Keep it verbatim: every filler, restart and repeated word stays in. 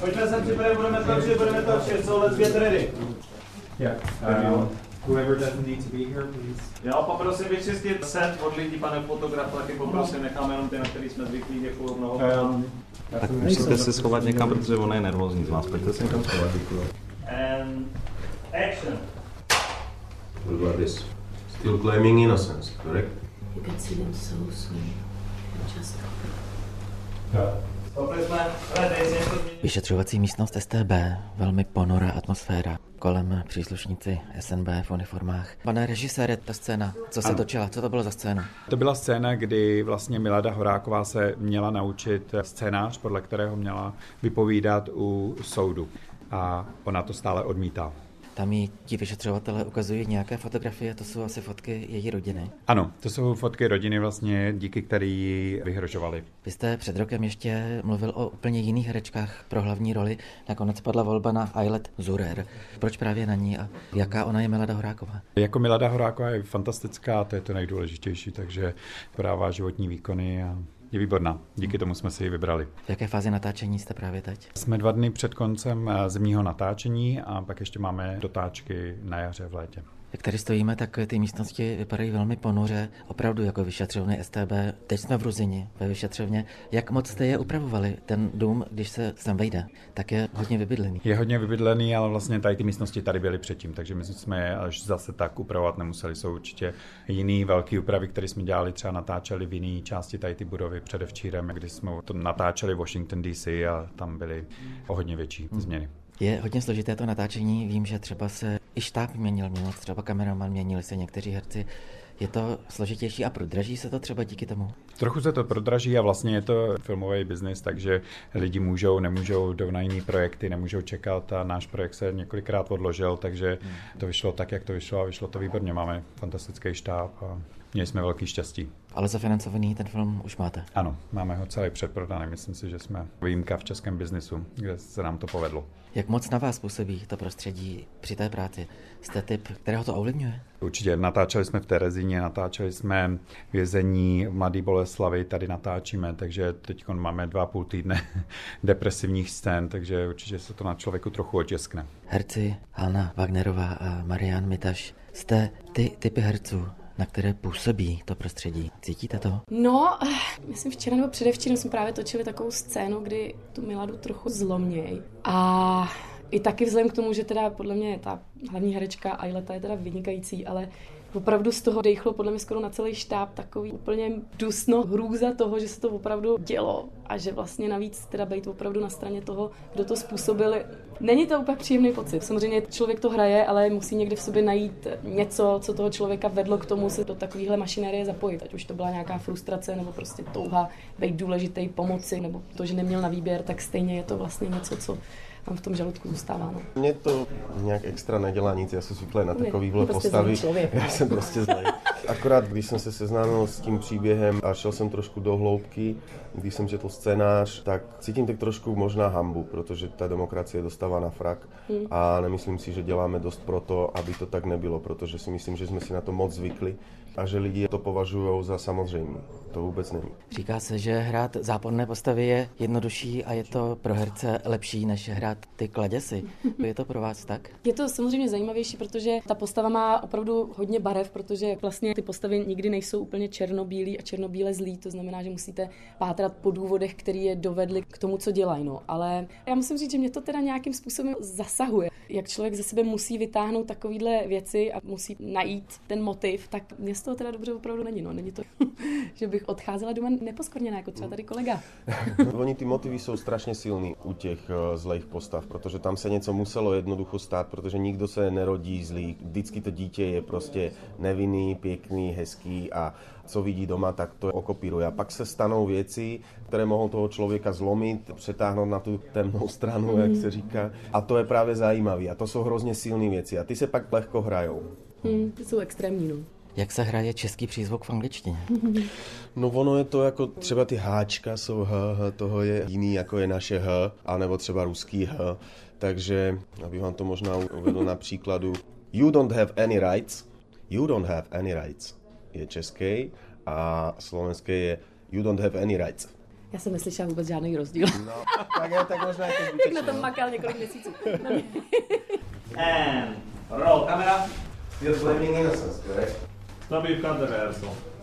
Pojďme sem připravit, budeme točit, budeme točit, so let's get ready. Yeah, um, whoever doesn't need to be here, please. Jo, poprosím vyčistit set od lidí, pane fotograf, taky poprosím, necháme jenom ty, na který jsme zvyklí, děkuju mnoho. Um, tak musíte se schovat někam, protože ona je nervózní z vás, pojďte se někam schovat, děkuju. And action. What about this? Still claiming innocence, correct? You can see them so soon. Just Vyšetřovací místnost S T B, velmi ponorá atmosféra, kolem příslušníci S N B v uniformách. Pane režisére, ta scéna, co se točila, co to bylo za scénu? To byla scéna, kdy vlastně Milada Horáková se měla naučit scénář, podle kterého měla vypovídat u soudu. A ona to stále odmítá. Tam jí ti vyšetřovatelé ukazují nějaké fotografie, to jsou asi fotky její rodiny. Ano, to jsou fotky rodiny vlastně, díky které ji vyhrožovali. Vy jste před rokem ještě mluvil o úplně jiných herečkách pro hlavní roli. Nakonec padla volba na Ayelet Zurer. Proč právě na ní a jaká ona je Milada Horáková? Jako Milada Horáková je fantastická, to je to nejdůležitější, takže podává životní výkony a je výborná. Díky tomu jsme si ji vybrali. V jaké fázi natáčení jste právě teď? Jsme dva dny před koncem zimního natáčení a pak ještě máme dotáčky na jaře v létě. Jak tady stojíme, tak ty místnosti vypadají velmi ponoře, opravdu jako vyšetřovny S T B. Teď jsme v Ruzini, ve vyšetřovně. Jak moc jste je upravovali? Ten dům, když se sem vejde, tak je hodně vybydlený. Je hodně vybydlený, ale vlastně tady ty místnosti tady byly předtím, takže my jsme je až zase tak upravovat nemuseli. Jsou určitě jiný velký úpravy, které jsme dělali, třeba natáčeli v jiné části tady ty budovy předevčírem, když jsme to natáčeli v Washington D C a tam byly o hodně větší hmm. změny. Je hodně složité to natáčení, vím, že třeba se i štáb měnil, měnil třeba kameraman, měnili se někteří herci. Je to složitější a prodraží se to třeba díky tomu? Trochu se to prodraží a vlastně je to filmový biznis, takže lidi můžou, nemůžou jdou na jiný projekty, nemůžou čekat a náš projekt se několikrát odložil, takže to vyšlo tak, jak to vyšlo a vyšlo to výborně. Máme fantastický štáb a měli jsme velký štěstí. Ale zafinancovaný ten film už máte? Ano, máme ho celý předprodaný. Myslím si, že jsme výjimka v českém biznisu, kde se nám to povedlo. Jak moc na vás působí to prostředí při té práci? Jste typ, kterého to ovlivňuje? Určitě. Natáčeli jsme v Terezíně, natáčeli jsme vězení v Mladé Boleslavi, tady natáčíme, takže teď máme dva a půl týdne depresivních scén, takže určitě se to na člověku trochu otěskne. Herci Hanna Wagnerová a Marian Mitaš, jste ty typy herců, na které působí to prostředí. Cítíte to? No, myslím včera nebo předevčírem jsme právě točili takovou scénu, kdy tu Miladu trochu zlomněj. A i taky vzhledem k tomu, že teda podle mě ta hlavní herečka Ayleta je teda vynikající, ale opravdu z toho dejchlo podle mě skoro na celý štáb takový úplně dusno, hrůza toho, že se to opravdu dělo a že vlastně navíc teda být opravdu na straně toho, kdo to způsobil. Není to úplně příjemný pocit. Samozřejmě člověk to hraje, ale musí někdy v sobě najít něco, co toho člověka vedlo k tomu se do takovéhle mašinérie zapojit. Ať už to byla nějaká frustrace nebo prostě touha být důležitý, pomoci, nebo to, že neměl na výběr, tak stejně je to vlastně něco, co tam v tom žaludku zůstává. No. Mně to nějak extra nedělá nic, já jsem zvyklý na takovýhle prostě postavy. Já jsem prostě zlej. Akorát, když jsem se seznámil s tím příběhem a šel jsem trošku do hloubky, když jsem četl scénář, tak cítím tak trošku možná hanbu, protože ta demokracie dostává na frak hmm. a nemyslím si, že děláme dost pro to, aby to tak nebylo, protože si myslím, že jsme si na to moc zvykli a že lidi to považují za samozřejmé. To vůbec není. Říká se, že hrát záporné postavy je jednodušší a je to pro herce lepší, než hrát ty kladěsy. Je to pro vás tak? Je to samozřejmě zajímavější, protože ta postava má opravdu hodně barev, protože vlastně ty postavy nikdy nejsou úplně černobílí a černobíle zlí, to znamená, že musíte pátrat po důvodech, které je dovedly k tomu, co dělají. No. Ale já musím říct, že mě to teda nějakým způsobem zasahuje. Jak člověk ze sebe musí vytáhnout takovýhle věci a musí najít ten motiv, tak mě z toho teda dobře opravdu není. No. Není to, že bych odcházela doma neposkvrněná, jako třeba tady kolega. Oni ty motivy jsou strašně silný u těch uh, zlých postav, protože tam se něco muselo jednoducho stát, protože nikdo se nerodí zlý. Vždycky to dítě je prostě nevinný, pěkný, hezký a co vidí doma, tak to okopíruje. A pak se stanou věci, které mohou toho člověka zlomit, přetáhnout na tu temnou stranu, jak se říká. A to je právě zajímavé. A to jsou hrozně silné věci. A ty se pak lehko hrajou. Hmm, ty jsou extrémní, no. Jak se hraje český přízvuk v angličtině? No ono je to jako třeba ty háčka jsou h, h, toho je jiný jako je naše h, anebo třeba ruský h. Takže, abych vám to možná uvedl na příkladu. You don't have any rights. You don't have any rights je český a slovenský je You don't have any rights. Já jsem neslyšela vůbec žádný rozdíl. No, tak, je, tak možná jako Jak na tom makal několik měsíců. And roll camera. You're blaming innocence, correct? To by v rehearsal.